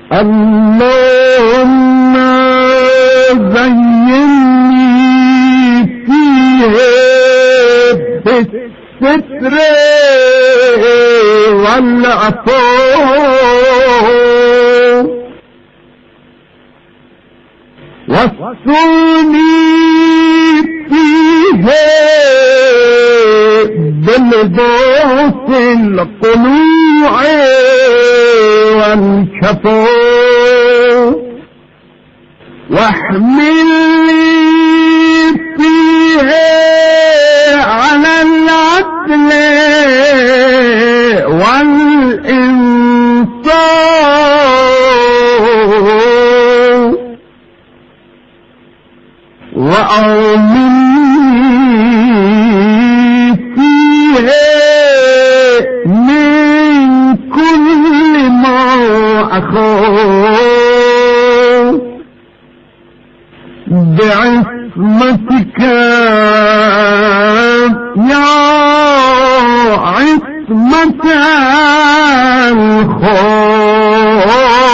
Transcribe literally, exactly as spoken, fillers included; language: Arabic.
اللهم زيني فيه بالستر والعفو واسترني فيه بالبوس القلوع والكفو واحملني فيه على العدل والإنصاف وأعملني فيه من كل ما أخاف بعصمتك يا عصمة الخوف